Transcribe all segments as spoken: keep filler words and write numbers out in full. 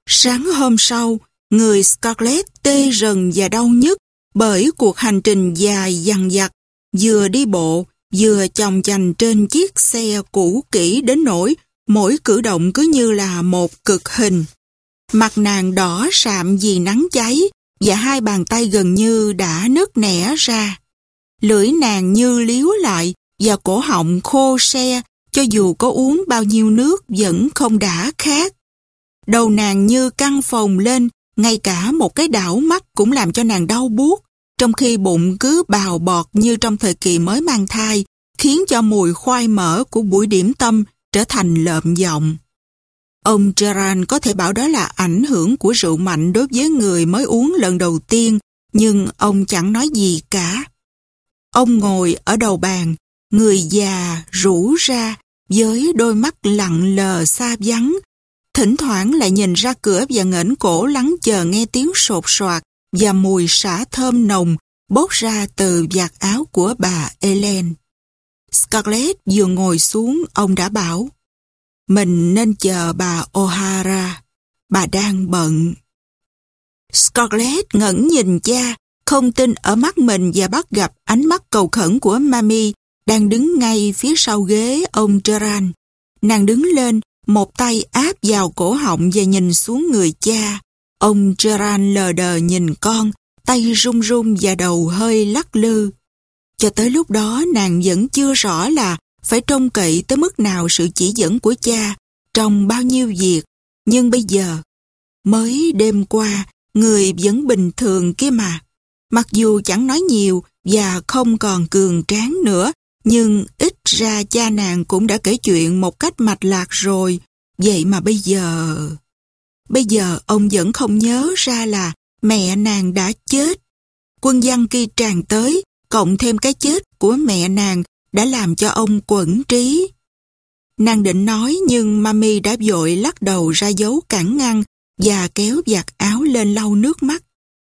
Sáng hôm sau, người Scarlett tê rần và đau nhức bởi cuộc hành trình dài dằng dặc, vừa đi bộ, vừa chòng chành trên chiếc xe cũ kỹ đến nỗi mỗi cử động cứ như là một cực hình. Mặt nàng đỏ sạm vì nắng cháy và hai bàn tay gần như đã nứt nẻ ra. Lưỡi nàng như liếu lại và cổ họng khô se, cho dù có uống bao nhiêu nước vẫn không đã khát. Đầu nàng như căng phồng lên, ngay cả một cái đảo mắt cũng làm cho nàng đau buốt, trong khi bụng cứ bào bọt như trong thời kỳ mới mang thai, khiến cho mùi khoai mỡ của buổi điểm tâm trở thành lợm giọng. Ông Gerard có thể bảo đó là ảnh hưởng của rượu mạnh đối với người mới uống lần đầu tiên, nhưng ông chẳng nói gì cả. Ông ngồi ở đầu bàn, người già rũ ra với đôi mắt lặng lờ xa vắng, thỉnh thoảng lại nhìn ra cửa và nghển cổ lắng chờ nghe tiếng sột soạt và mùi xả thơm nồng bốc ra từ vạt áo của bà Ellen. Scarlett vừa ngồi xuống, ông đã bảo, mình nên chờ bà O'Hara, bà đang bận. Scarlett ngẩng nhìn cha, không tin ở mắt mình và bắt gặp ánh mắt cầu khẩn của Mamie đang đứng ngay phía sau ghế ông Gerard. Nàng đứng lên, một tay áp vào cổ họng và nhìn xuống người cha. Ông Gerard lờ đờ nhìn con, tay run run và đầu hơi lắc lư. Cho tới lúc đó nàng vẫn chưa rõ là phải trông cậy tới mức nào sự chỉ dẫn của cha trong bao nhiêu việc. Nhưng bây giờ, mới đêm qua, người vẫn bình thường kia mà. Mặc dù chẳng nói nhiều và không còn cường tráng nữa, nhưng ít ra cha nàng cũng đã kể chuyện một cách mạch lạc rồi. Vậy mà bây giờ... Bây giờ ông vẫn không nhớ ra là mẹ nàng đã chết. Quân văn kia tràn tới, cộng thêm cái chết của mẹ nàng đã làm cho ông quẫn trí. Nàng định nói nhưng Mamie đã vội lắc đầu ra dấu cản ngăn và kéo vạt áo lên lau nước mắt.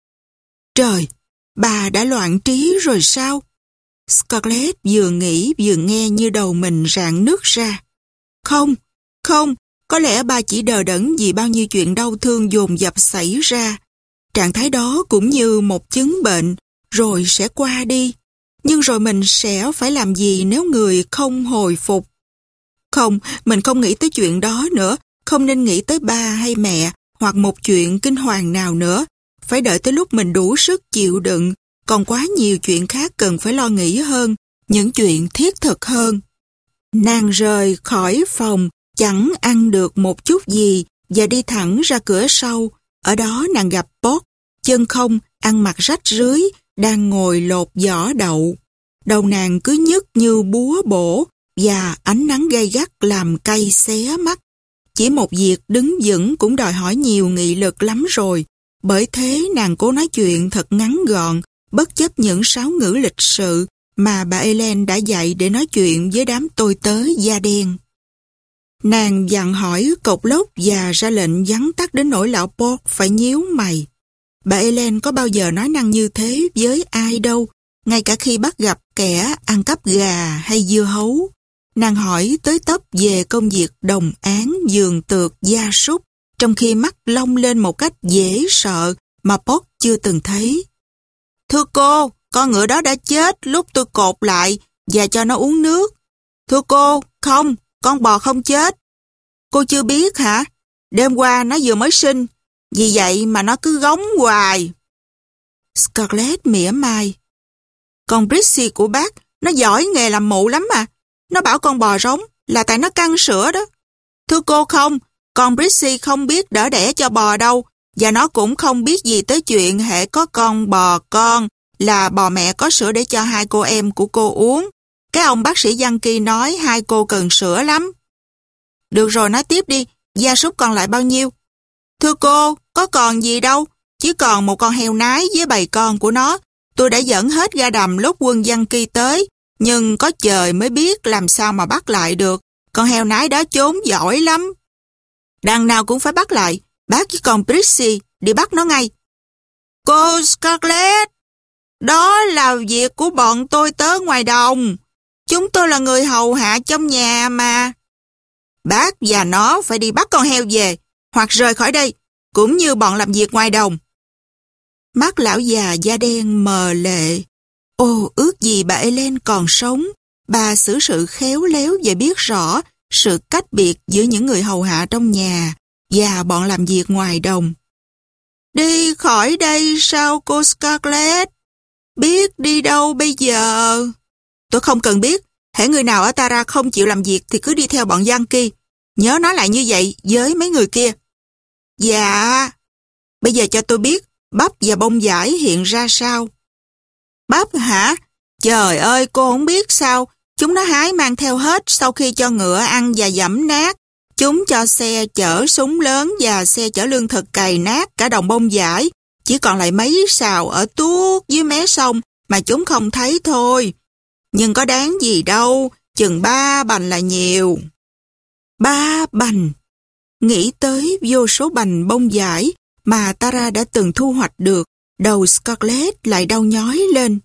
Trời, bà đã loạn trí rồi sao? Scarlett vừa nghĩ vừa nghe như đầu mình rạn nước ra. Không, không, có lẽ bà chỉ đờ đẫn vì bao nhiêu chuyện đau thương dồn dập xảy ra. Trạng thái đó cũng như một chứng bệnh, rồi sẽ qua đi. Nhưng rồi mình sẽ phải làm gì nếu người không hồi phục? Không, mình không nghĩ tới chuyện đó nữa, không nên nghĩ tới ba hay mẹ hoặc một chuyện kinh hoàng nào nữa. Phải đợi tới lúc mình đủ sức chịu đựng, còn quá nhiều chuyện khác cần phải lo nghĩ hơn, những chuyện thiết thực hơn. Nàng rời khỏi phòng, chẳng ăn được một chút gì và đi thẳng ra cửa sau. Ở đó nàng gặp Bob, chân không, ăn mặc rách rưới, đang ngồi lột vỏ đậu. Đầu nàng cứ nhức như búa bổ và ánh nắng gay gắt làm cay xé mắt. Chỉ một việc đứng vững cũng đòi hỏi nhiều nghị lực lắm rồi. Bởi thế nàng cố nói chuyện thật ngắn gọn, bất chấp những sáo ngữ lịch sự mà bà Ellen đã dạy để nói chuyện với đám tôi tớ da đen. Nàng dặn hỏi cộc lốc và ra lệnh vắn tắt đến nỗi lão Bob phải nhíu mày. Bà Ellen có bao giờ nói năng như thế với ai đâu, ngay cả khi bắt gặp kẻ ăn cắp gà hay dưa hấu. Nàng hỏi tới tấp về công việc đồng án giường tược gia súc, trong khi mắt long lên một cách dễ sợ mà Bob chưa từng thấy. Thưa cô, con ngựa đó đã chết lúc tôi cột lại và cho nó uống nước. Thưa cô, không, con bò không chết. Cô chưa biết hả? Đêm qua nó vừa mới sinh, vì vậy mà nó cứ gống hoài. Scarlett mỉa mai. Con Brixie của bác, nó giỏi nghề làm mụ lắm mà. Nó bảo con bò rống là tại nó căng sữa đó. Thưa cô không, con Brixie không biết đỡ đẻ cho bò đâu, và nó cũng không biết gì tới chuyện hệ có con bò con là bò mẹ có sữa để cho hai cô em của cô uống. Cái ông bác sĩ Văn Kỳ nói hai cô cần sữa lắm. Được rồi, nói tiếp đi, gia súc còn lại bao nhiêu? Thưa cô, có còn gì đâu, chỉ còn một con heo nái với bầy con của nó. Tôi đã dẫn hết ra đầm lúc quân Văn Kỳ tới, nhưng có trời mới biết làm sao mà bắt lại được. Con heo nái đó trốn giỏi lắm. Đằng nào cũng phải bắt lại, bác với con Brixie đi bắt nó ngay. Cô Scarlett, đó là việc của bọn tôi tớ ngoài đồng. Chúng tôi là người hầu hạ trong nhà mà. Bác và nó phải đi bắt con heo về, hoặc rời khỏi đây. cũng như bọn làm việc ngoài đồng. Mắt lão già da đen mờ lệ. Ô, ước gì bà Ellen còn sống. Bà xử sự khéo léo và biết rõ sự cách biệt giữa những người hầu hạ trong nhà và bọn làm việc ngoài đồng. Đi khỏi đây sao cô Scarlett? Biết đi đâu bây giờ? Tôi không cần biết. Hễ người nào ở Tara không chịu làm việc thì cứ đi theo bọn Yankee. Nhớ nói lại như vậy với mấy người kia. Dạ. Bây giờ cho tôi biết bắp và bông vải hiện ra sao? Bắp hả? Trời ơi, cô không biết sao? Chúng nó hái mang theo hết sau khi cho ngựa ăn và dẫm nát. Chúng cho xe chở súng lớn và xe chở lương thực cày nát cả đồng bông vải. Chỉ còn lại mấy sào ở tuốt dưới mé sông mà chúng không thấy thôi. Nhưng có đáng gì đâu, chừng ba bành là nhiều. Ba bành. Nghĩ tới vô số bành bông vải mà Tara đã từng thu hoạch được, đầu Scarlett lại đau nhói lên.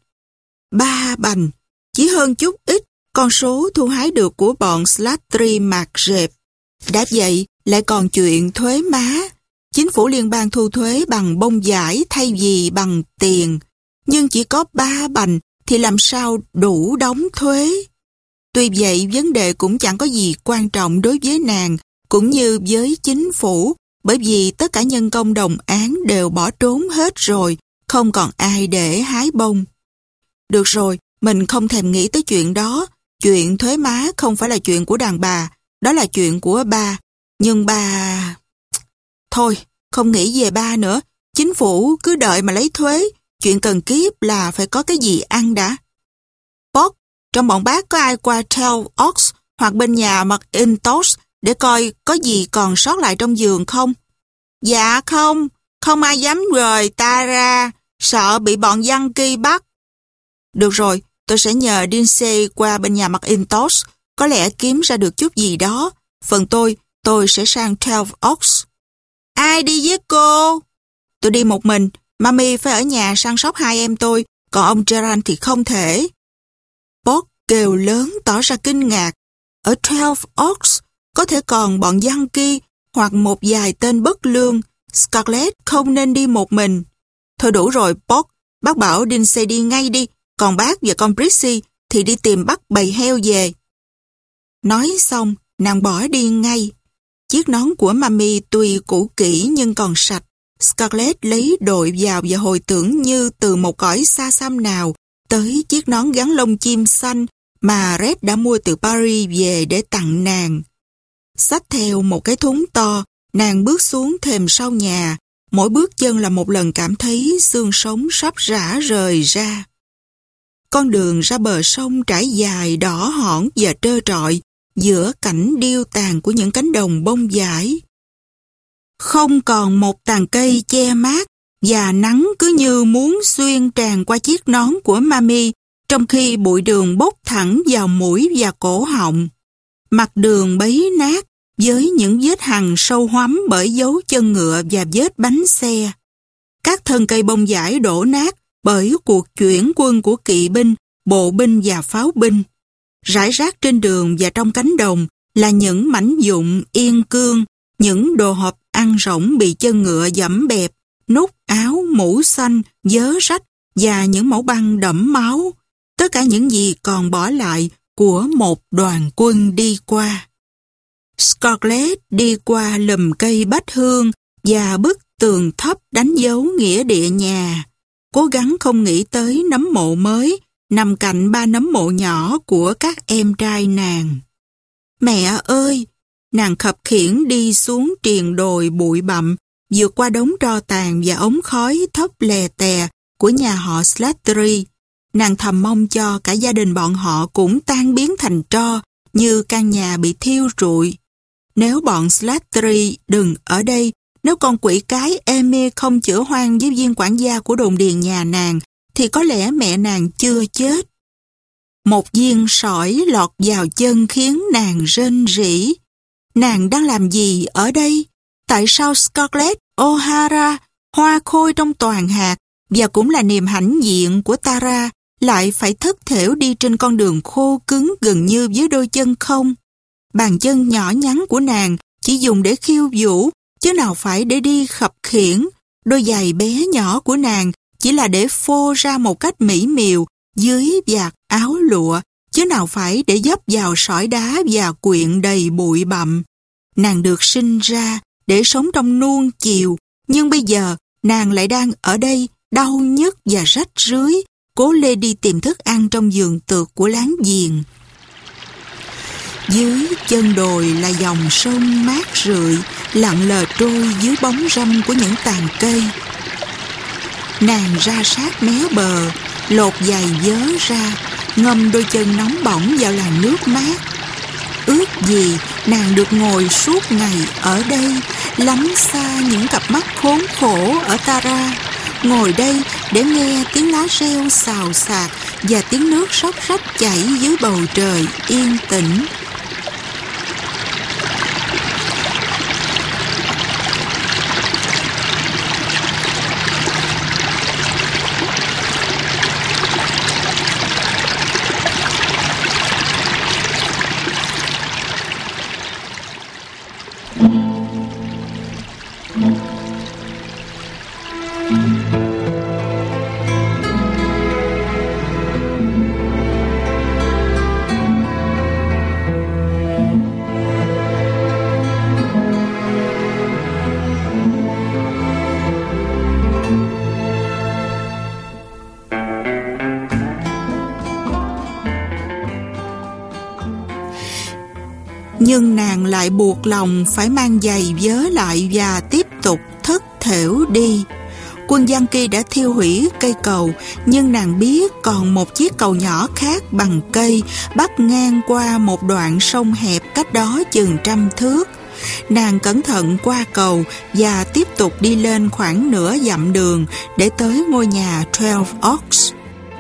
Ba bành, chỉ hơn chút ít con số thu hái được của bọn Slattery mạc rệp. Đã vậy, lại còn chuyện thuế má. Chính phủ liên bang thu thuế bằng bông vải thay vì bằng tiền. Nhưng chỉ có ba bành thì làm sao đủ đóng thuế. Tuy vậy, vấn đề cũng chẳng có gì quan trọng đối với nàng, cũng như với chính phủ, bởi vì tất cả nhân công đồng án đều bỏ trốn hết rồi, không còn ai để hái bông. Được rồi, mình không thèm nghĩ tới chuyện đó. Chuyện thuế má không phải là chuyện của đàn bà, đó là chuyện của ba. Nhưng ba... Thôi, không nghĩ về ba nữa. Chính phủ cứ đợi mà lấy thuế. Chuyện cần kiếp là phải có cái gì ăn đã. Bob, trong bọn bác có ai qua Twelve Oaks hoặc bên nhà McIntosh để coi có gì còn sót lại trong giường không? Dạ không, không ai dám rời ta ra, sợ bị bọn Yankee bắt. Được rồi, tôi sẽ nhờ Lindsay qua bên nhà McIntosh, có lẽ kiếm ra được chút gì đó. Phần tôi, tôi sẽ sang Twelve Oaks. Ai đi với cô? Tôi đi một mình, Mami phải ở nhà săn sóc hai em tôi, còn ông Gerard thì không thể. Bob kêu lớn tỏ ra kinh ngạc. Ở Twelve Oaks có thể còn bọn Yankee hoặc một vài tên bất lương. Scarlett không nên đi một mình. Thôi đủ rồi, Bob, bác bảo Lindsay đi ngay đi, còn bác và con Brixie thì đi tìm bắt bầy heo về. Nói xong, nàng bỏ đi ngay. Chiếc nón của Mami tuy cũ kỹ nhưng còn sạch. Scarlett lấy đội vào và hồi tưởng như từ một cõi xa xăm nào tới chiếc nón gắn lông chim xanh mà Red đã mua từ Paris về để tặng nàng. Xách theo một cái thúng to, nàng bước xuống thềm sau nhà. Mỗi bước chân là một lần cảm thấy xương sống sắp rã rời ra. Con đường ra bờ sông trải dài đỏ hỏn và trơ trọi giữa cảnh điêu tàn của những cánh đồng bông vải. Không còn một tàn cây che mát và nắng cứ như muốn xuyên tràn qua chiếc nón của Mami, trong khi bụi đường bốc thẳng vào mũi và cổ họng. Mặt đường bấy nát với những vết hằn sâu hoắm bởi dấu chân ngựa và vết bánh xe. Các thân cây bông vải đổ nát bởi cuộc chuyển quân của kỵ binh, bộ binh và pháo binh. Rải rác trên đường và trong cánh đồng là những mảnh vụn yên cương, những đồ hộp ăn rỗng bị chân ngựa dẫm bẹp, nút áo, mũ xanh, vớ rách và những mẩu băng đẫm máu. Tất cả những gì còn bỏ lại của một đoàn quân đi qua. Scarlett đi qua lùm cây bách hương và bức tường thấp đánh dấu nghĩa địa nhà. Cố gắng không nghĩ tới nấm mộ mới nằm cạnh ba nấm mộ nhỏ của các em trai nàng. Mẹ ơi! Nàng khập khiễng đi xuống triền đồi bụi bặm, vượt qua đống tro tàn và ống khói thấp lè tè của nhà họ Slattery. Nàng thầm mong cho cả gia đình bọn họ cũng tan biến thành tro như căn nhà bị thiêu rụi. Nếu bọn Slattery đừng ở đây, nếu con quỷ cái Amy không chữa hoang với viên quản gia của đồn điền nhà nàng, thì có lẽ mẹ nàng chưa chết. Một viên sỏi lọt vào chân khiến nàng rên rỉ. Nàng đang làm gì ở đây? Tại sao Scarlett O'Hara, hoa khôi trong toàn hạt và cũng là niềm hãnh diện của Tara, lại phải thất thểu đi trên con đường khô cứng gần như với đôi chân không? Bàn chân nhỏ nhắn của nàng chỉ dùng để khiêu vũ chứ nào phải để đi khập khiễng. Đôi giày bé nhỏ của nàng chỉ là để phô ra một cách mỹ miều dưới vạt áo lụa, chứ nào phải để dấp vào sỏi đá và quyện đầy bụi bặm. Nàng được sinh ra để sống trong nuông chiều, nhưng bây giờ nàng lại đang ở đây đau nhức và rách rưới, cố lê đi tìm thức ăn trong vườn tược của láng giềng. Dưới chân đồi là dòng sông mát rượi, lặng lờ trôi dưới bóng râm của những tàn cây. Nàng ra sát mé bờ, lột giày vớ ra, ngâm đôi chân nóng bỏng vào làn nước mát. Ước gì nàng được ngồi suốt ngày ở đây, lánh xa những cặp mắt khốn khổ ở Tara, ngồi đây để nghe tiếng lá reo xào xạc và tiếng nước róc rách chảy dưới bầu trời yên tĩnh. Nhưng nàng lại buộc lòng phải mang giày vớ lại và tiếp tục thất thểu đi. Quân Giang Kỳ đã thiêu hủy cây cầu, nhưng nàng biết còn một chiếc cầu nhỏ khác bằng cây bắc ngang qua một đoạn sông hẹp cách đó chừng trăm thước. Nàng cẩn thận qua cầu và tiếp tục đi lên khoảng nửa dặm đường để tới ngôi nhà Twelve Oaks.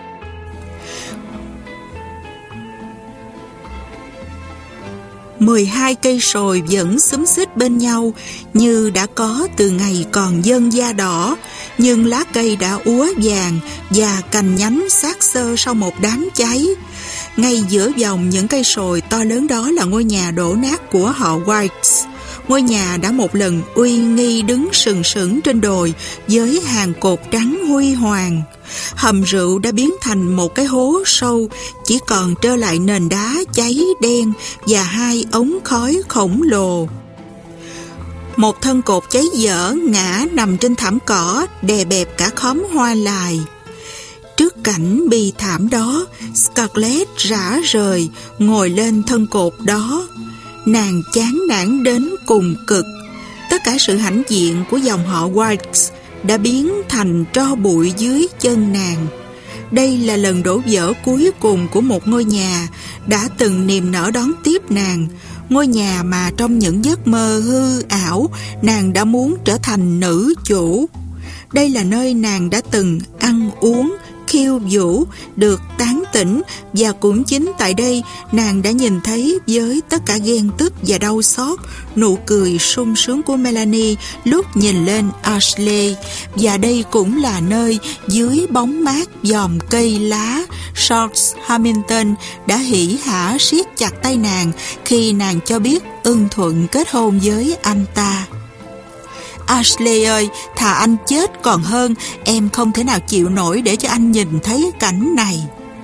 Mười hai cây sồi vẫn xúm xít bên nhau như đã có từ ngày còn dơn da đỏ, nhưng lá cây đã úa vàng và cành nhánh xác xơ sau một đám cháy. Ngay giữa vòng những cây sồi to lớn đó là ngôi nhà đổ nát của họ Whites. Ngôi nhà đã một lần uy nghi đứng sừng sững trên đồi với hàng cột trắng huy hoàng. Hầm rượu đã biến thành một cái hố sâu, chỉ còn trơ lại nền đá cháy đen và hai ống khói khổng lồ. Một thân cột cháy dở ngã nằm trên thảm cỏ, đè bẹp cả khóm hoa lài. Trước cảnh bi thảm đó, Scarlett rã rời ngồi lên thân cột đó. Nàng chán nản đến cùng cực. Tất cả sự hãnh diện của dòng họ Whites đã biến thành tro bụi dưới chân nàng. Đây là lần đổ vỡ cuối cùng của một ngôi nhà đã từng niềm nở đón tiếp nàng. Ngôi nhà mà trong những giấc mơ hư ảo nàng đã muốn trở thành nữ chủ. Đây là nơi nàng đã từng ăn uống, khiêu vũ, được tán tỉnh, và cũng chính tại đây nàng đã nhìn thấy với tất cả ghen tức và đau xót nụ cười sung sướng của Melanie lúc nhìn lên Ashley. Và đây cũng là nơi dưới bóng mát dòm cây lá Charles Hamilton đã hỉ hả siết chặt tay nàng khi nàng cho biết ưng thuận kết hôn với anh ta. Ashley ơi, thà anh chết còn hơn, em không thể nào chịu nổi để cho anh nhìn thấy cảnh này.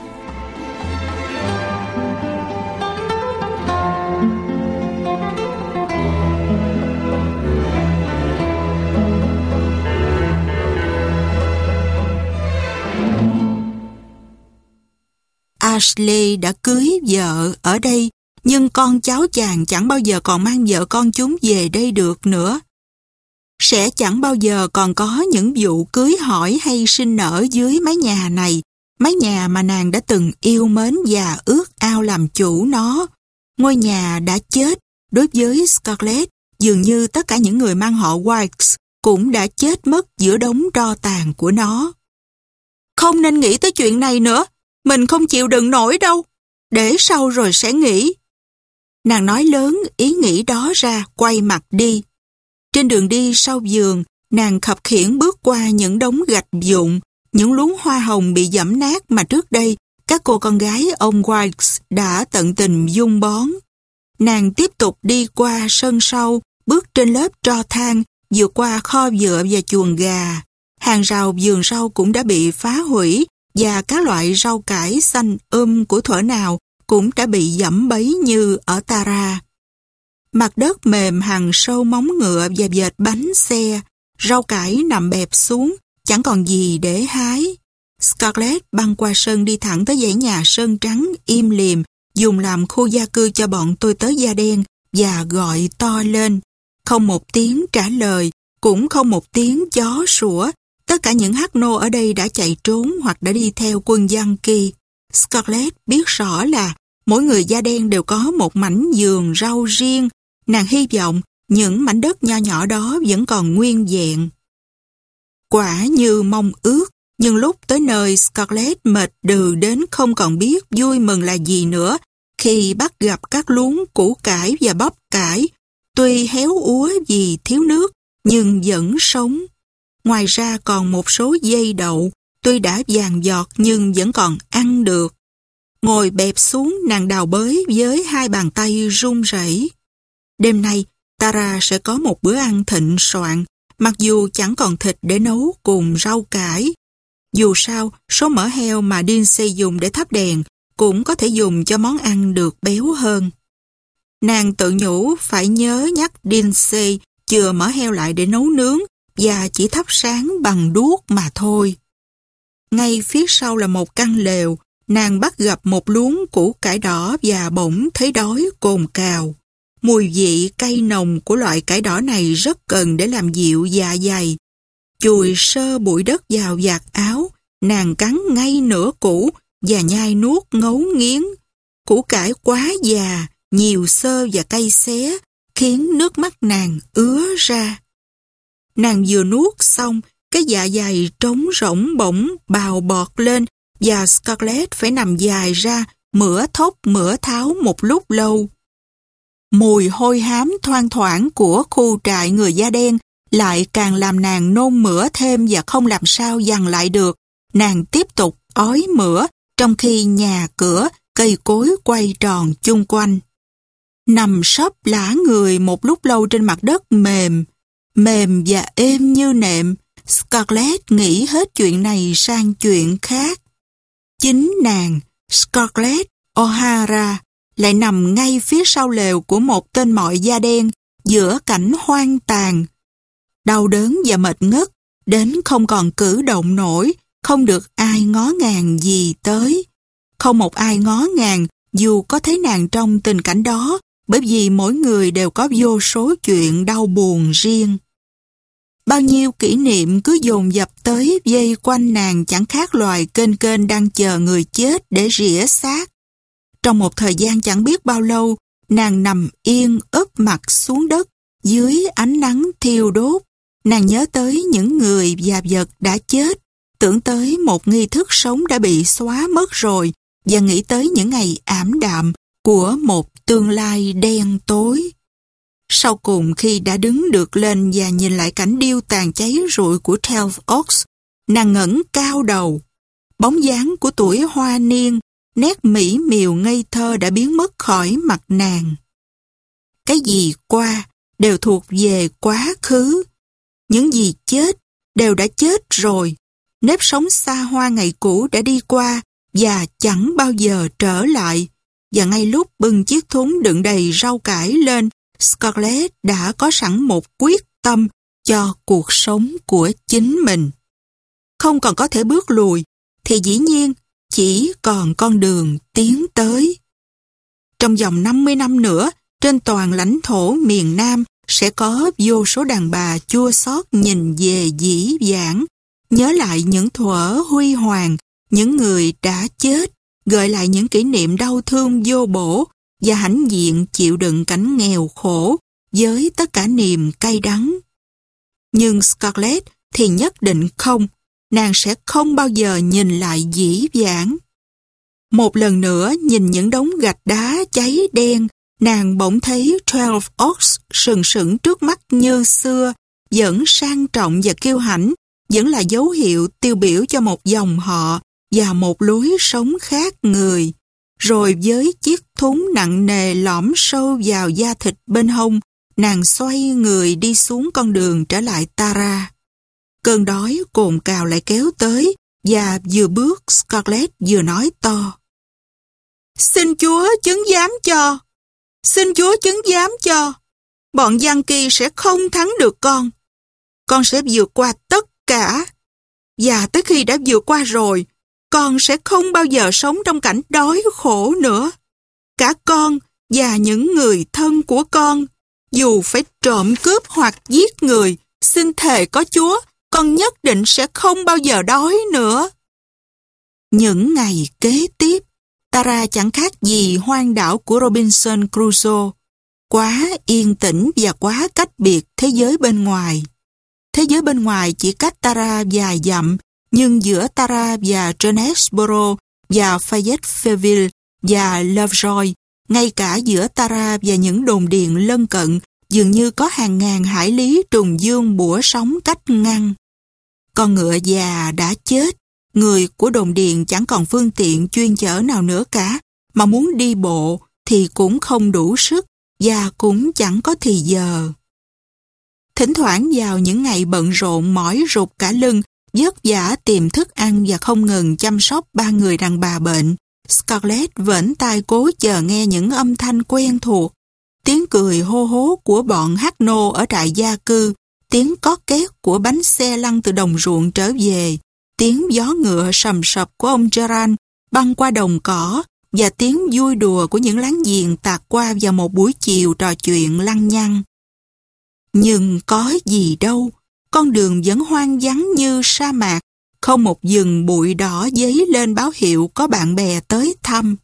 Ashley đã cưới vợ ở đây, nhưng con cháu chàng chẳng bao giờ còn mang vợ con chúng về đây được nữa. Sẽ chẳng bao giờ còn có những vụ cưới hỏi hay sinh nở dưới mái nhà này, mái nhà mà nàng đã từng yêu mến và ước ao làm chủ nó. Ngôi nhà đã chết. Đối với Scarlett, dường như tất cả những người mang họ Whites cũng đã chết mất giữa đống tro tàn của nó. Không nên nghĩ tới chuyện này nữa, mình không chịu đựng nổi đâu, để sau rồi sẽ nghĩ. Nàng nói lớn ý nghĩ đó ra, quay mặt đi. Trên đường đi sau vườn, nàng khập khiễng bước qua những đống gạch vụn, những luống hoa hồng bị giẫm nát mà trước đây các cô con gái ông Whites đã tận tình dung bón. Nàng tiếp tục đi qua sân sau, bước trên lớp tro than, vượt qua kho vựa và chuồng gà. Hàng rào vườn rau cũng đã bị phá hủy và các loại rau cải xanh um của thuở nào cũng đã bị giẫm bẫy như ở Tara. Mặt đất mềm hằn sâu móng ngựa và vệt bánh xe, rau cải nằm bẹp xuống, chẳng còn gì để hái. Scarlett băng qua sân đi thẳng tới dãy nhà sơn trắng im lìm, dùng làm khu gia cư cho bọn tôi tớ da đen và gọi to lên. Không một tiếng trả lời, cũng không một tiếng chó sủa. Tất cả những hắc nô ở đây đã chạy trốn hoặc đã đi theo quân Yankee. Scarlett biết rõ là mỗi người da đen đều có một mảnh vườn rau riêng. Nàng hy vọng những mảnh đất nho nhỏ đó vẫn còn nguyên vẹn. Quả như mong ước, nhưng lúc tới nơi Scarlett mệt đừ đến không còn biết vui mừng là gì nữa khi bắt gặp các luống củ cải và bắp cải, tuy héo úa vì thiếu nước nhưng vẫn sống. Ngoài ra còn một số dây đậu, tuy đã vàng giọt nhưng vẫn còn ăn được. Ngồi bẹp xuống, nàng đào bới với hai bàn tay run rẩy. Đêm nay, Tara sẽ có một bữa ăn thịnh soạn, mặc dù chẳng còn thịt để nấu cùng rau cải. Dù sao, số mỡ heo mà Lindsay dùng để thắp đèn cũng có thể dùng cho món ăn được béo hơn. Nàng tự nhủ phải nhớ nhắc Lindsay chừa mỡ heo lại để nấu nướng và chỉ thắp sáng bằng đuốc mà thôi. Ngay phía sau là một căn lều, nàng bắt gặp một luống củ cải đỏ và bỗng thấy đói cồn cào. Mùi vị cay nồng của loại cải đỏ này rất cần để làm dịu dạ dày. Chùi sơ bụi đất vào vạt áo, nàng cắn ngay nửa củ và nhai nuốt ngấu nghiến. Củ cải quá già, nhiều xơ và cay xé, khiến nước mắt nàng ứa ra. Nàng vừa nuốt xong, cái dạ dày trống rỗng bỗng bào bọt lên và Scarlett phải nằm dài ra, mửa thốc mửa tháo một lúc lâu. Mùi hôi hám thoang thoảng của khu trại người da đen lại càng làm nàng nôn mửa thêm và không làm sao dằn lại được. Nàng tiếp tục ói mửa trong khi nhà cửa, cây cối quay tròn chung quanh. Nằm sấp lả người một lúc lâu trên mặt đất mềm, mềm và êm như nệm, Scarlett nghĩ hết chuyện này sang chuyện khác. Chính nàng, Scarlett O'Hara, lại nằm ngay phía sau lều của một tên mọi da đen giữa cảnh hoang tàn. Đau đớn và mệt ngất, đến không còn cử động nổi, không được ai ngó ngàng gì tới. Không một ai ngó ngàng dù có thấy nàng trong tình cảnh đó, bởi vì mỗi người đều có vô số chuyện đau buồn riêng. Bao nhiêu kỷ niệm cứ dồn dập tới vây quanh nàng chẳng khác loài kênh kênh đang chờ người chết để rỉa xác. Trong một thời gian chẳng biết bao lâu, nàng nằm yên úp mặt xuống đất dưới ánh nắng thiêu đốt. Nàng nhớ tới những người và vật đã chết, tưởng tới một nghi thức sống đã bị xóa mất rồi và nghĩ tới những ngày ảm đạm của một tương lai đen tối. Sau cùng khi đã đứng được lên và nhìn lại cảnh điêu tàn cháy rụi của Twelve Oaks, nàng ngẩng cao đầu. Bóng dáng của tuổi hoa niên, nét mỹ miều ngây thơ đã biến mất khỏi mặt nàng. Cái gì qua đều thuộc về quá khứ. Những gì chết đều đã chết rồi. Nếp sống xa hoa ngày cũ đã đi qua và chẳng bao giờ trở lại. Và ngay lúc bưng chiếc thúng đựng đầy rau cải lên, Scarlett đã có sẵn một quyết tâm cho cuộc sống của chính mình. Không còn có thể bước lùi, thì dĩ nhiên chỉ còn con đường tiến tới. Trong vòng năm mươi năm nữa, trên toàn lãnh thổ miền Nam sẽ có vô số đàn bà chua xót nhìn về dĩ vãng, nhớ lại những thuở huy hoàng, những người đã chết, gợi lại những kỷ niệm đau thương vô bổ và hãnh diện chịu đựng cảnh nghèo khổ với tất cả niềm cay đắng. Nhưng Scarlett thì nhất định không, nàng sẽ không bao giờ nhìn lại dĩ vãng. Một lần nữa nhìn những đống gạch đá cháy đen, nàng bỗng thấy Twelve Oaks sừng sững trước mắt như xưa, vẫn sang trọng và kiêu hãnh, vẫn là dấu hiệu tiêu biểu cho một dòng họ và một lối sống khác người. Rồi với chiếc thúng nặng nề lõm sâu vào da thịt bên hông, nàng xoay người đi xuống con đường trở lại Tara. Cơn đói cồn cào lại kéo tới, và vừa bước Scarlett vừa nói to. Xin Chúa chứng giám cho, xin Chúa chứng giám cho, bọn Yankee sẽ không thắng được con. Con sẽ vượt qua tất cả, và tới khi đã vượt qua rồi, con sẽ không bao giờ sống trong cảnh đói khổ nữa. Cả con và những người thân của con, dù phải trộm cướp hoặc giết người, xin thề có Chúa, con nhất định sẽ không bao giờ đói nữa. Những ngày kế tiếp, Tara chẳng khác gì hoang đảo của Robinson Crusoe, quá yên tĩnh và quá cách biệt thế giới bên ngoài. Thế giới bên ngoài chỉ cách Tara vài dặm, nhưng giữa Tara và Jonesboro và Fayetteville và Lovejoy, ngay cả giữa Tara và những đồn điền lân cận, dường như có hàng ngàn hải lý trùng dương bủa sóng cách ngăn. Con ngựa già đã chết, người của đồn điền chẳng còn phương tiện chuyên chở nào nữa cả, mà muốn đi bộ thì cũng không đủ sức và cũng chẳng có thì giờ. Thỉnh thoảng vào những ngày bận rộn mỏi rụt cả lưng, vất vả tìm thức ăn và không ngừng chăm sóc ba người đàn bà bệnh, Scarlett vẫn tai cố chờ nghe những âm thanh quen thuộc. Tiếng cười hô hố của bọn hát nô ở trại gia cư, tiếng có két của bánh xe lăn từ đồng ruộng trở về, tiếng gió ngựa sầm sập của ông Gerard băng qua đồng cỏ và tiếng vui đùa của những láng giềng tạt qua vào một buổi chiều trò chuyện lăng nhăng. Nhưng có gì đâu, con đường vẫn hoang vắng như sa mạc, không một rừng bụi đỏ giấy lên báo hiệu có bạn bè tới thăm.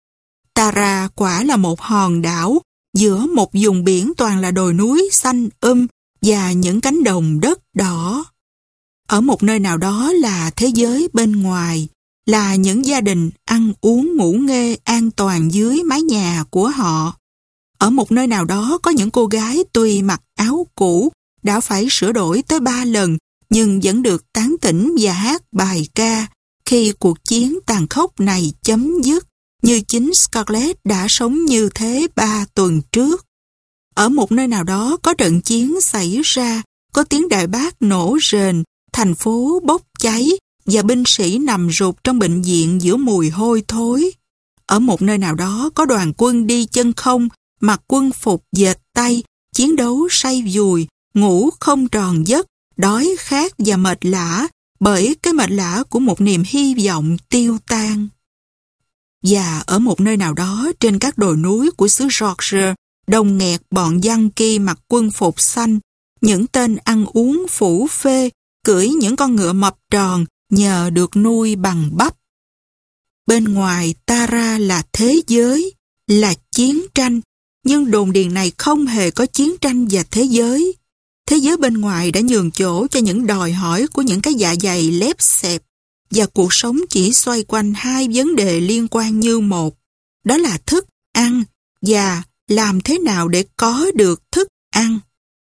Tara quả là một hòn đảo, giữa một vùng biển toàn là đồi núi xanh um và những cánh đồng đất đỏ. Ở một nơi nào đó là thế giới bên ngoài, là những gia đình ăn uống ngủ nghê an toàn dưới mái nhà của họ. Ở một nơi nào đó có những cô gái tuy mặc áo cũ, đã phải sửa đổi tới ba lần, nhưng vẫn được tán tỉnh và hát bài ca khi cuộc chiến tàn khốc này chấm dứt, như chính Scarlett đã sống như thế ba tuần trước. Ở một nơi nào đó có trận chiến xảy ra, có tiếng đại bác nổ rền, thành phố bốc cháy và binh sĩ nằm rụt trong bệnh viện giữa mùi hôi thối. Ở một nơi nào đó có đoàn quân đi chân không, mặc quân phục dệt tay, chiến đấu say dùi, ngủ không tròn giấc, đói khát và mệt lả bởi cái mệt lả của một niềm hy vọng tiêu tan. Và ở một nơi nào đó trên các đồi núi của xứ Georgia, đông nghẹt bọn Yankee mặc quân phục xanh, những tên ăn uống phủ phê, cưỡi những con ngựa mập tròn nhờ được nuôi bằng bắp. Bên ngoài Tara là thế giới, là chiến tranh, nhưng đồn điền này không hề có chiến tranh và thế giới. Thế giới bên ngoài đã nhường chỗ cho những đòi hỏi của những cái dạ dày lép xẹp, và cuộc sống chỉ xoay quanh hai vấn đề liên quan như một, đó là thức ăn và làm thế nào để có được thức ăn.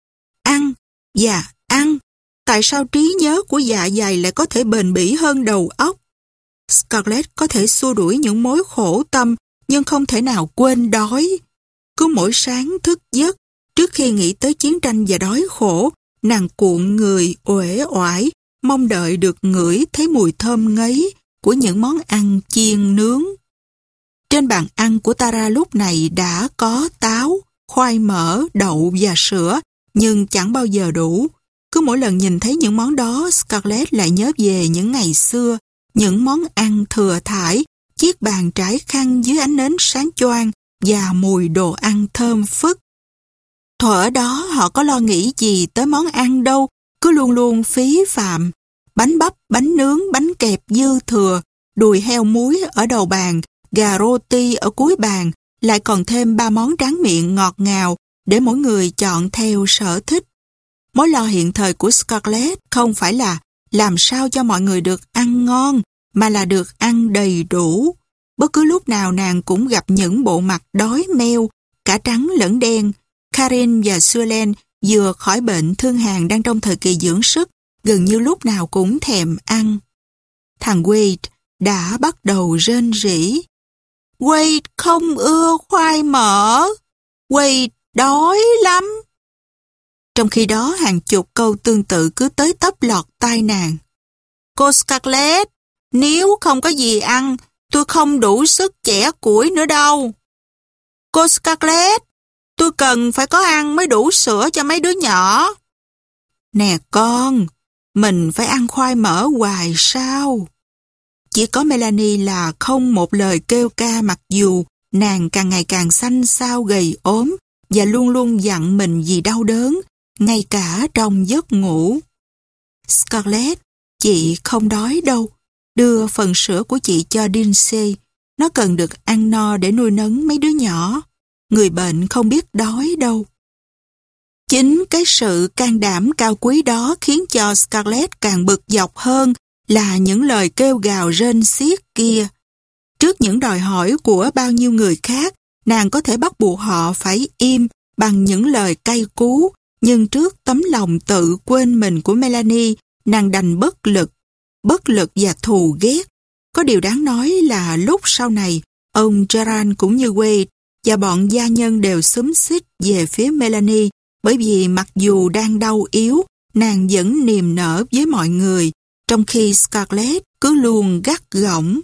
Ăn và ăn, tại sao trí nhớ của dạ dày lại có thể bền bỉ hơn đầu óc? Scarlett có thể xua đuổi những mối khổ tâm, nhưng không thể nào quên đói. Cứ mỗi sáng thức giấc, trước khi nghĩ tới chiến tranh và đói khổ, nàng cuộn người uể oải, mong đợi được ngửi thấy mùi thơm ngấy của những món ăn chiên nướng. Trên bàn ăn của Tara lúc này đã có táo, khoai mỡ, đậu và sữa, nhưng chẳng bao giờ đủ. Cứ mỗi lần nhìn thấy những món đó, Scarlett lại nhớ về những ngày xưa, những món ăn thừa thải, chiếc bàn trải khăn dưới ánh nến sáng choang và mùi đồ ăn thơm phức. Thuở đó họ có lo nghĩ gì tới món ăn đâu, cứ luôn luôn phí phạm. Bánh bắp, bánh nướng, bánh kẹp dư thừa, đùi heo muối ở đầu bàn, gà roti ở cuối bàn, lại còn thêm ba món tráng miệng ngọt ngào để mỗi người chọn theo sở thích. Mối lo hiện thời của Scarlett không phải là làm sao cho mọi người được ăn ngon, mà là được ăn đầy đủ. Bất cứ lúc nào nàng cũng gặp những bộ mặt đói meo, cả trắng lẫn đen. Karin và Suelen vừa khỏi bệnh thương hàn đang trong thời kỳ dưỡng sức, gần như lúc nào cũng thèm ăn. Thằng Wade đã bắt đầu rên rỉ. Wade không ưa khoai mỡ. Wade đói lắm. Trong khi đó hàng chục câu tương tự cứ tới tấp lọt tai nàng. Cô Scarlett, nếu không có gì ăn, tôi không đủ sức chẻ củi nữa đâu. Cô Scarlett, tôi cần phải có ăn mới đủ sữa cho mấy đứa nhỏ. Nè con, mình phải ăn khoai mỡ hoài sao? Chỉ có Melanie là không một lời kêu ca, mặc dù nàng càng ngày càng xanh xao gầy ốm và luôn luôn dặn mình vì đau đớn, ngay cả trong giấc ngủ. Scarlett, chị không đói đâu. Đưa phần sữa của chị cho Lindsay. Nó cần được ăn no để nuôi nấng mấy đứa nhỏ. Người bệnh không biết đói đâu. Chính cái sự can đảm cao quý đó khiến cho Scarlett càng bực dọc hơn là những lời kêu gào rên xiết kia. Trước những đòi hỏi của bao nhiêu người khác, nàng có thể bắt buộc họ phải im bằng những lời cay cú, nhưng trước tấm lòng tự quên mình của Melanie, nàng đành bất lực, bất lực và thù ghét. Có điều đáng nói là lúc sau này, ông Gerard cũng như Wade và bọn gia nhân đều xúm xít về phía Melanie, bởi vì mặc dù đang đau yếu, nàng vẫn niềm nở với mọi người, trong khi Scarlett cứ luôn gắt gỏng.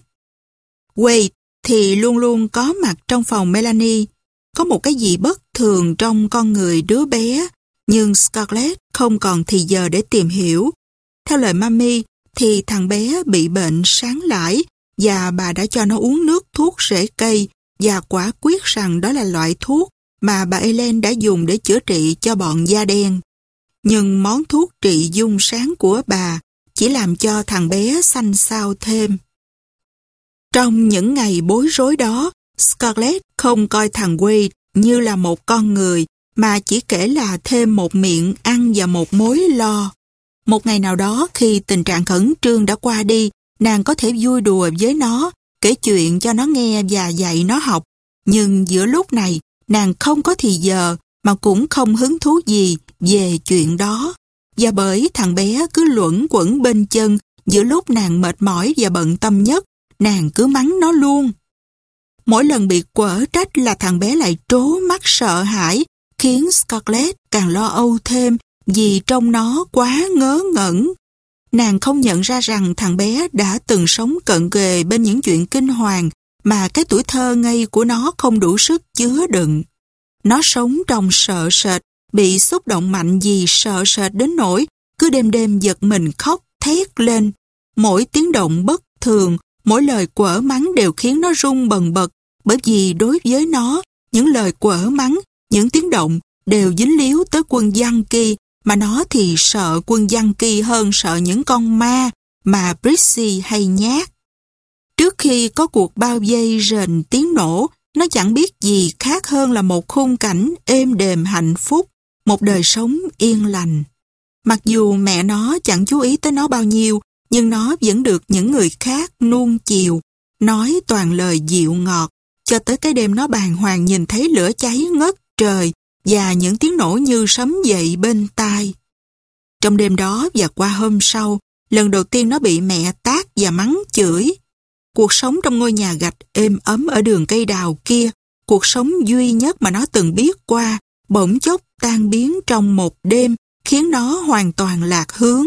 Wade thì luôn luôn có mặt trong phòng Melanie. Có một cái gì bất thường trong con người đứa bé, nhưng Scarlett không còn thì giờ để tìm hiểu. Theo lời Mami, thì thằng bé bị bệnh sáng lãi và bà đã cho nó uống nước thuốc rễ cây và quả quyết rằng đó là loại thuốc mà bà Ellen đã dùng để chữa trị cho bọn da đen. Nhưng món thuốc trị dung sáng của bà chỉ làm cho thằng bé xanh xao thêm. Trong những ngày bối rối đó, Scarlett không coi thằng Wade như là một con người mà chỉ kể là thêm một miệng ăn và một mối lo. Một ngày nào đó khi tình trạng khẩn trương đã qua đi, nàng có thể vui đùa với nó, kể chuyện cho nó nghe và dạy nó học. Nhưng giữa lúc này, nàng không có thì giờ mà cũng không hứng thú gì về chuyện đó. Và bởi thằng bé cứ luẩn quẩn bên chân, giữa lúc nàng mệt mỏi và bận tâm nhất, nàng cứ mắng nó luôn. Mỗi lần bị quở trách là thằng bé lại trố mắt sợ hãi, khiến Scarlett càng lo âu thêm vì trông nó quá ngớ ngẩn. Nàng không nhận ra rằng thằng bé đã từng sống cận kề bên những chuyện kinh hoàng mà cái tuổi thơ ngây của nó không đủ sức chứa đựng. Nó sống trong sợ sệt, bị xúc động mạnh vì sợ sệt đến nỗi cứ đêm đêm giật mình khóc thét lên. Mỗi tiếng động bất thường, mỗi lời quở mắng đều khiến nó run bần bật, bởi vì đối với nó, những lời quở mắng, những tiếng động đều dính líu tới quân Yankee, mà nó thì sợ quân Yankee hơn sợ những con ma mà Brixie hay nhát. Trước khi có cuộc bao vây rền tiếng nổ, nó chẳng biết gì khác hơn là một khung cảnh êm đềm hạnh phúc, một đời sống yên lành. Mặc dù mẹ nó chẳng chú ý tới nó bao nhiêu, nhưng nó vẫn được những người khác nuông chiều, nói toàn lời dịu ngọt, cho tới cái đêm nó bàng hoàng nhìn thấy lửa cháy ngất trời và những tiếng nổ như sấm dậy bên tai. Trong đêm đó và qua hôm sau, lần đầu tiên nó bị mẹ tát và mắng chửi. Cuộc sống trong ngôi nhà gạch êm ấm ở đường cây đào kia, cuộc sống duy nhất mà nó từng biết qua, bỗng chốc tan biến trong một đêm, khiến nó hoàn toàn lạc hướng.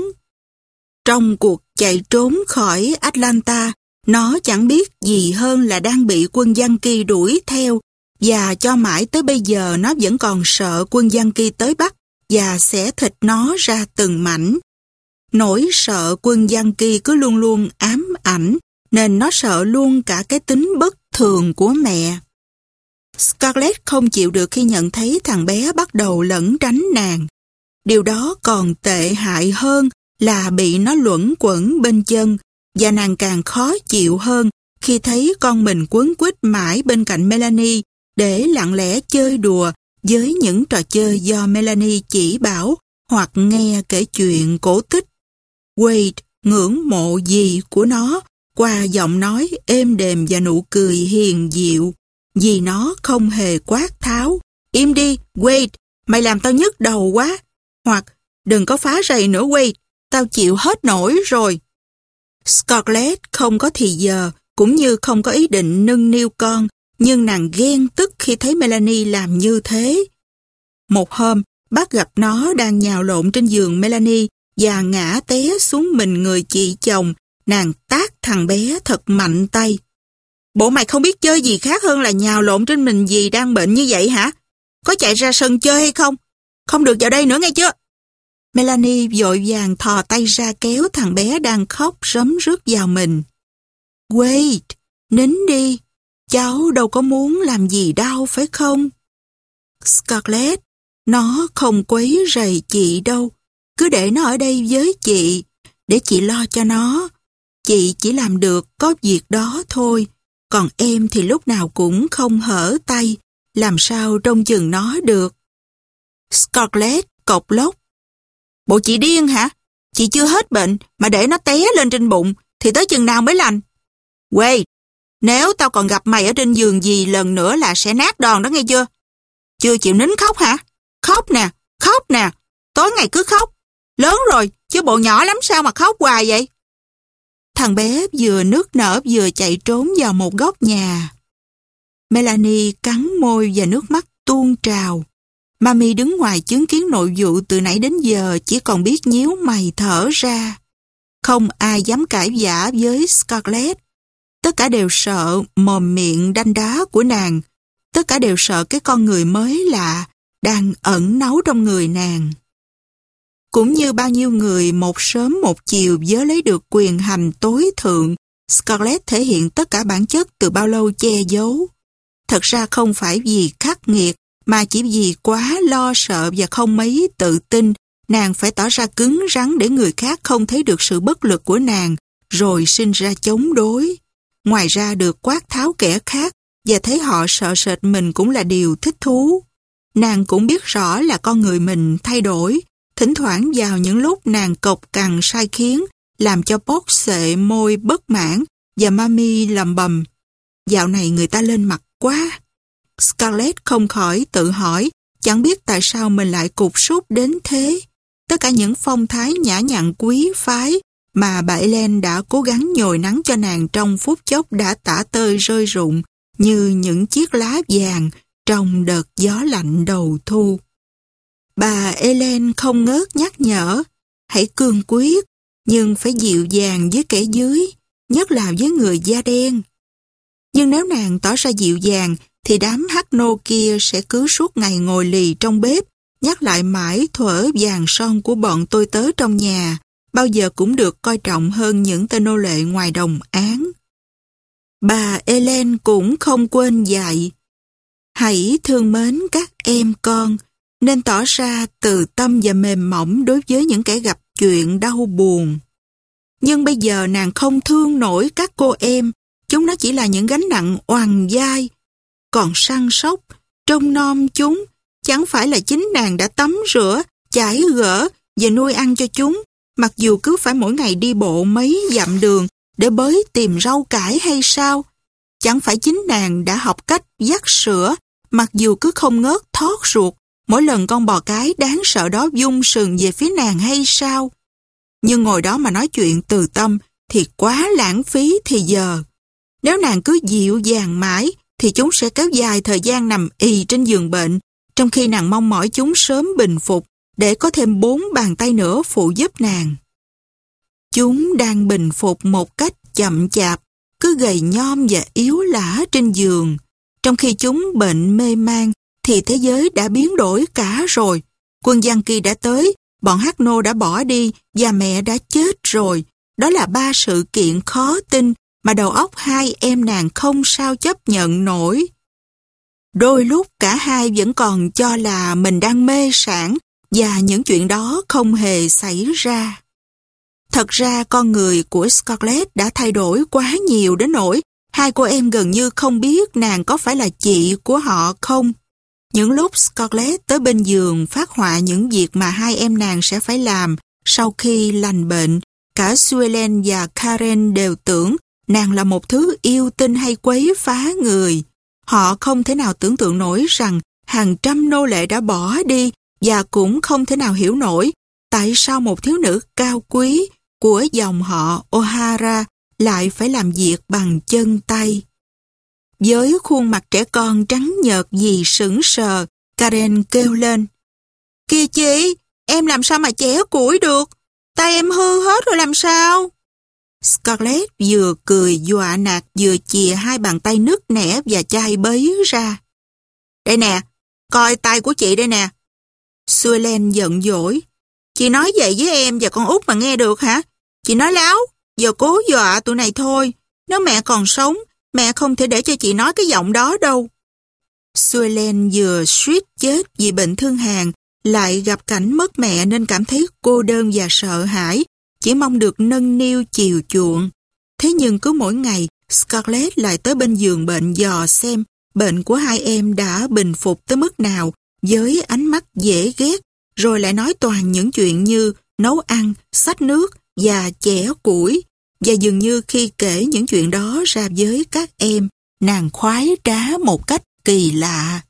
Trong cuộc chạy trốn khỏi Atlanta, nó chẳng biết gì hơn là đang bị quân Yankee đuổi theo, và cho mãi tới bây giờ nó vẫn còn sợ quân Yankee tới bắt và xẻ thịt nó ra từng mảnh. Nỗi sợ quân Yankee cứ luôn luôn ám ảnh, nên nó sợ luôn cả cái tính bất thường của mẹ. Scarlett không chịu được khi nhận thấy thằng bé bắt đầu lẩn tránh nàng. Điều đó còn tệ hại hơn là bị nó luẩn quẩn bên chân, và nàng càng khó chịu hơn khi thấy con mình quấn quýt mãi bên cạnh Melanie để lặng lẽ chơi đùa với những trò chơi do Melanie chỉ bảo hoặc nghe kể chuyện cổ tích. Wade ngưỡng mộ dì của nó qua giọng nói êm đềm và nụ cười hiền dịu. Dì nó không hề quát tháo: "Im đi, Wade, mày làm tao nhức đầu quá." Hoặc "Đừng có phá rầy nữa Wade, tao chịu hết nổi rồi." Scarlett không có thì giờ, cũng như không có ý định nâng niu con, nhưng nàng ghen tức khi thấy Melanie làm như thế. Một hôm, Bác gặp nó đang nhào lộn trên giường Melanie và ngã té xuống mình người chị chồng. Nàng tát thằng bé thật mạnh tay. Bộ mày không biết chơi gì khác hơn là nhào lộn trên mình dì đang bệnh như vậy hả? Có chạy ra sân chơi hay không? Không được vào đây nữa nghe chưa? Melanie vội vàng thò tay ra kéo thằng bé đang khóc rấm rứt vào mình. Wait, nín đi. Cháu đâu có muốn làm gì đau phải không? Scarlett, nó không quấy rầy chị đâu. Cứ để nó ở đây với chị, để chị lo cho nó. Chị chỉ làm được có việc đó thôi. Còn em thì lúc nào cũng không hở tay. Làm sao trông chừng nó được? Scarlett cộc lốc. Bộ chị điên hả? Chị chưa hết bệnh mà để nó té lên trên bụng thì tới chừng nào mới lành? Wait, nếu tao còn gặp mày ở trên giường gì lần nữa là sẽ nát đòn đó nghe chưa? Chưa chịu nín khóc hả? Khóc nè, khóc nè. Tối ngày cứ khóc. Lớn rồi, chứ bộ nhỏ lắm sao mà khóc hoài vậy? Thằng bé vừa nức nở vừa chạy trốn vào một góc nhà. Melanie cắn môi và nước mắt tuôn trào. Mami đứng ngoài chứng kiến nội vụ từ nãy đến giờ chỉ còn biết nhíu mày thở ra. Không ai dám cãi vã với Scarlett. Tất cả đều sợ mồm miệng đanh đá của nàng. Tất cả đều sợ cái con người mới lạ đang ẩn náu trong người nàng. Cũng như bao nhiêu người một sớm một chiều vớ lấy được quyền hành tối thượng, Scarlett thể hiện tất cả bản chất từ bao lâu che giấu. Thật ra không phải vì khắc nghiệt, mà chỉ vì quá lo sợ và không mấy tự tin, nàng phải tỏ ra cứng rắn để người khác không thấy được sự bất lực của nàng, rồi sinh ra chống đối. Ngoài ra được quát tháo kẻ khác và thấy họ sợ sệt mình cũng là điều thích thú. Nàng cũng biết rõ là con người mình thay đổi, thỉnh thoảng vào những lúc nàng cộc cằn sai khiến, làm cho Box xệ môi bất mãn và Mami lầm bầm. Dạo này người ta lên mặt quá. Scarlett không khỏi tự hỏi, chẳng biết tại sao mình lại cục sút đến thế. Tất cả những phong thái nhã nhặn quý phái mà bà Ellen đã cố gắng nhồi nắng cho nàng trong phút chốc đã tả tơi rơi rụng như những chiếc lá vàng trong đợt gió lạnh đầu thu. Bà Ellen không ngớt nhắc nhở, hãy cương quyết, nhưng phải dịu dàng với kẻ dưới, nhất là với người da đen. Nhưng nếu nàng tỏ ra dịu dàng, thì đám hắc nô kia sẽ cứ suốt ngày ngồi lì trong bếp, nhắc lại mãi thuở vàng son của bọn tôi tớ trong nhà, bao giờ cũng được coi trọng hơn những tên nô lệ ngoài đồng án. Bà Ellen cũng không quên dạy, hãy thương mến các em con, nên tỏ ra từ tâm và mềm mỏng đối với những kẻ gặp chuyện đau buồn. Nhưng bây giờ nàng không thương nổi các cô em, chúng nó chỉ là những gánh nặng oằn vai. Còn săn sóc, trông nom chúng, chẳng phải là chính nàng đã tắm rửa, chải gỡ và nuôi ăn cho chúng, mặc dù cứ phải mỗi ngày đi bộ mấy dặm đường để bới tìm rau cải hay sao? Chẳng phải chính nàng đã học cách dắt sữa, mặc dù cứ không ngớt thót ruột, mỗi lần con bò cái đáng sợ đó vung sừng về phía nàng hay sao? Nhưng ngồi đó mà nói chuyện từ tâm thì quá lãng phí thì giờ. Nếu nàng cứ dịu dàng mãi, thì chúng sẽ kéo dài thời gian nằm ì trên giường bệnh, trong khi nàng mong mỏi chúng sớm bình phục để có thêm bốn bàn tay nữa phụ giúp nàng. Chúng đang bình phục một cách chậm chạp, cứ gầy nhom và yếu lả trên giường. Trong khi chúng bệnh mê man, thì thế giới đã biến đổi cả rồi. Quân Giang Kỳ đã tới, bọn Hắc Nô đã bỏ đi và mẹ đã chết rồi. Đó là ba sự kiện khó tin mà đầu óc hai em nàng không sao chấp nhận nổi. Đôi lúc cả hai vẫn còn cho là mình đang mê sảng và những chuyện đó không hề xảy ra. Thật ra con người của Scarlett đã thay đổi quá nhiều đến nỗi hai cô em gần như không biết nàng có phải là chị của họ không. Những lúc Scarlett tới bên giường phát họa những việc mà hai em nàng sẽ phải làm sau khi lành bệnh, cả Suelen và Karen đều tưởng nàng là một thứ yêu tinh hay quấy phá người. Họ không thể nào tưởng tượng nổi rằng hàng trăm nô lệ đã bỏ đi và cũng không thể nào hiểu nổi tại sao một thiếu nữ cao quý của dòng họ O'Hara lại phải làm việc bằng chân tay. Với khuôn mặt trẻ con trắng nhợt vì sững sờ, Karen kêu lên, Kìa chị, em làm sao mà chẻ củi được? Tay em hư hết rồi làm sao? Scarlett vừa cười dọa nạt vừa chìa hai bàn tay nứt nẻ và chai bấy ra. Đây nè, coi tay của chị đây nè. Suelen giận dỗi. Chị nói vậy với em và con út mà nghe được hả? Chị nói láo, giờ cố dọa tụi này thôi. Nếu mẹ còn sống, mẹ không thể để cho chị nói cái giọng đó đâu. Suelen vừa suýt chết vì bệnh thương hàn, lại gặp cảnh mất mẹ nên cảm thấy cô đơn và sợ hãi, chỉ mong được nâng niu chiều chuộng. Thế nhưng cứ mỗi ngày, Scarlett lại tới bên giường bệnh dò xem bệnh của hai em đã bình phục tới mức nào, với ánh mắt dễ ghét, rồi lại nói toàn những chuyện như nấu ăn, xách nước và chẻ củi. Và dường như khi kể những chuyện đó ra với các em, nàng khoái trá một cách kỳ lạ.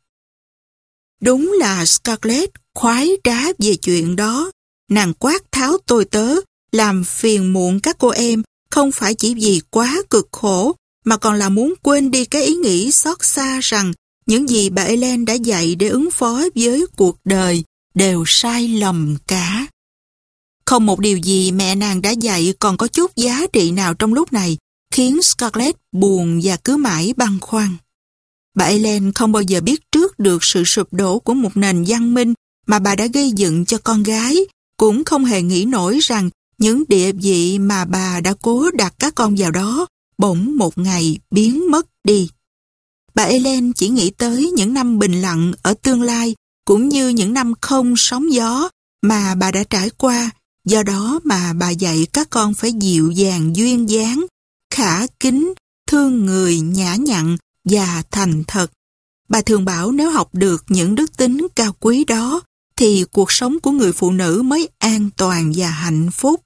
Đúng là Scarlett khoái trá về chuyện đó. Nàng quát tháo tôi tớ, làm phiền muộn các cô em, không phải chỉ vì quá cực khổ, mà còn là muốn quên đi cái ý nghĩ xót xa rằng những gì bà Ellen đã dạy để ứng phó với cuộc đời đều sai lầm cả. Không một điều gì mẹ nàng đã dạy còn có chút giá trị nào trong lúc này, khiến Scarlett buồn và cứ mãi băn khoăn. Bà Ellen không bao giờ biết trước được sự sụp đổ của một nền văn minh mà bà đã gây dựng cho con gái, cũng không hề nghĩ nổi rằng những địa vị mà bà đã cố đặt các con vào đó bỗng một ngày biến mất đi. Bà Ellen chỉ nghĩ tới những năm bình lặng ở tương lai, cũng như những năm không sóng gió mà bà đã trải qua. Do đó mà bà dạy các con phải dịu dàng duyên dáng, khả kính, thương người, nhã nhặn và thành thật. Bà thường bảo nếu học được những đức tính cao quý đó, thì cuộc sống của người phụ nữ mới an toàn và hạnh phúc.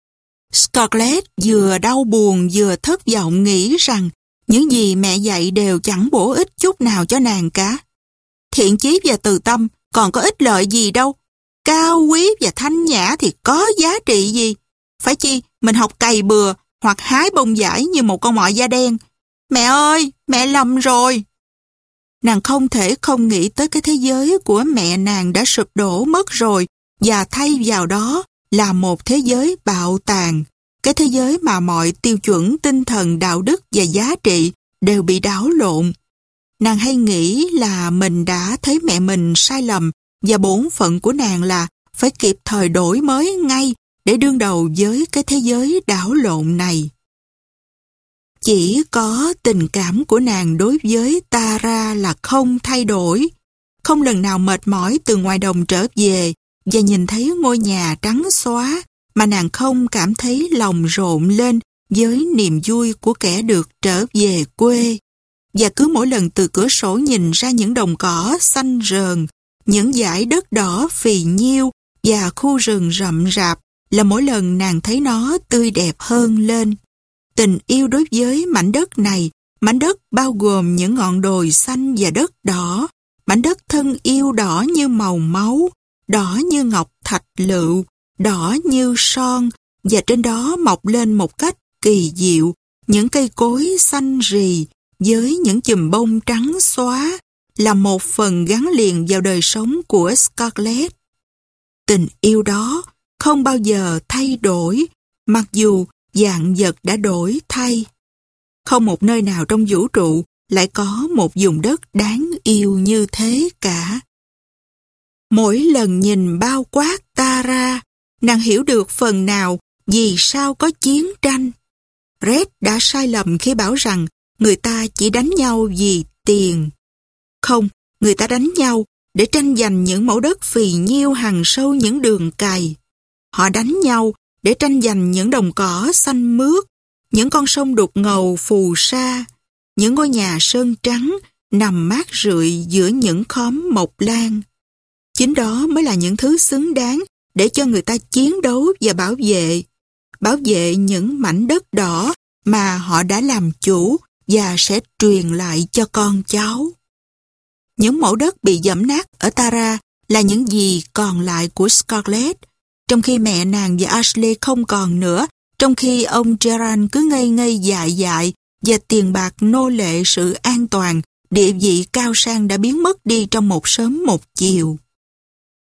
Scarlett vừa đau buồn vừa thất vọng nghĩ rằng những gì mẹ dạy đều chẳng bổ ích chút nào cho nàng cả. Thiện chí và từ tâm còn có ích lợi gì đâu. Cao quý và thanh nhã thì có giá trị gì? Phải chi mình học cày bừa hoặc hái bông vải như một con mọi da đen? Mẹ ơi, mẹ lầm rồi. Nàng không thể không nghĩ tới cái thế giới của mẹ nàng đã sụp đổ mất rồi, và thay vào đó là một thế giới bạo tàn. Cái thế giới mà mọi tiêu chuẩn tinh thần, đạo đức và giá trị đều bị đảo lộn. Nàng hay nghĩ là mình đã thấy mẹ mình sai lầm, và bổn phận của nàng là phải kịp thời đổi mới ngay để đương đầu với cái thế giới đảo lộn này. Chỉ có tình cảm của nàng đối với Tara là không thay đổi. Không lần nào mệt mỏi từ ngoài đồng trở về và nhìn thấy ngôi nhà trắng xóa mà nàng không cảm thấy lòng rộn lên với niềm vui của kẻ được trở về quê. Và cứ mỗi lần từ cửa sổ nhìn ra những đồng cỏ xanh rờn, những dải đất đỏ phì nhiêu và khu rừng rậm rạp là mỗi lần nàng thấy nó tươi đẹp hơn lên. Tình yêu đối với mảnh đất này, mảnh đất bao gồm những ngọn đồi xanh và đất đỏ, mảnh đất thân yêu đỏ như màu máu, đỏ như ngọc thạch lựu, đỏ như son, và trên đó mọc lên một cách kỳ diệu những cây cối xanh rì với những chùm bông trắng xóa, là một phần gắn liền vào đời sống của Scarlett. Tình yêu đó không bao giờ thay đổi, mặc dù vạn vật đã đổi thay. Không một nơi nào trong vũ trụ lại có một vùng đất đáng yêu như thế cả. Mỗi lần nhìn bao quát Tara, nàng hiểu được phần nào vì sao có chiến tranh. Red đã sai lầm khi bảo rằng người ta chỉ đánh nhau vì tiền. Không, người ta đánh nhau để tranh giành những mẫu đất phì nhiêu hằn sâu những đường cày. Họ đánh nhau để tranh giành những đồng cỏ xanh mướt, những con sông đục ngầu phù sa, những ngôi nhà sơn trắng nằm mát rượi giữa những khóm mộc lan. Chính đó mới là những thứ xứng đáng để cho người ta chiến đấu và bảo vệ. Bảo vệ những mảnh đất đỏ mà họ đã làm chủ và sẽ truyền lại cho con cháu. Những mẫu đất bị dẫm nát ở Tara là những gì còn lại của Scarlett, trong khi mẹ nàng và Ashley không còn nữa, trong khi ông Gerard cứ ngây ngây dại dại và tiền bạc nô lệ sự an toàn, địa vị cao sang đã biến mất đi trong một sớm một chiều.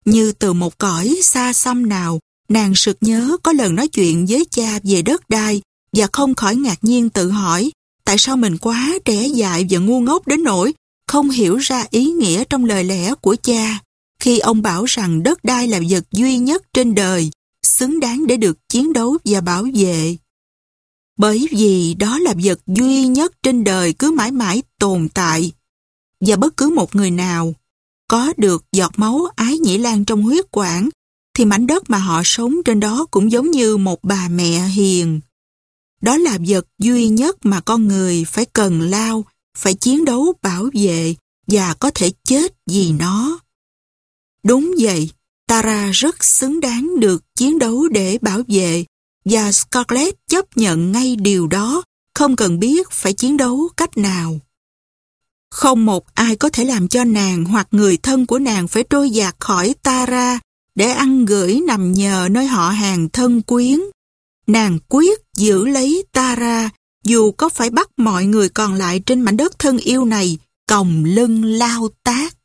Như từ một cõi xa xăm nào, nàng sực nhớ có lần nói chuyện với cha về đất đai và không khỏi ngạc nhiên tự hỏi tại sao mình quá trẻ dại và ngu ngốc đến nỗi không hiểu ra ý nghĩa trong lời lẽ của cha khi ông bảo rằng đất đai là vật duy nhất trên đời, xứng đáng để được chiến đấu và bảo vệ. Bởi vì đó là vật duy nhất trên đời cứ mãi mãi tồn tại, và bất cứ một người nào có được giọt máu ái nhĩ lan trong huyết quản thì mảnh đất mà họ sống trên đó cũng giống như một bà mẹ hiền. Đó là vật duy nhất mà con người phải cần lao, phải chiến đấu bảo vệ và có thể chết vì nó. Đúng vậy, Tara rất xứng đáng được chiến đấu để bảo vệ, và Scarlett chấp nhận ngay điều đó, không cần biết phải chiến đấu cách nào. Không một ai có thể làm cho nàng hoặc người thân của nàng phải trôi dạt khỏi Tara để ăn gửi nằm nhờ nơi họ hàng thân quyến. Nàng quyết giữ lấy Tara dù có phải bắt mọi người còn lại trên mảnh đất thân yêu này còng lưng lao tác.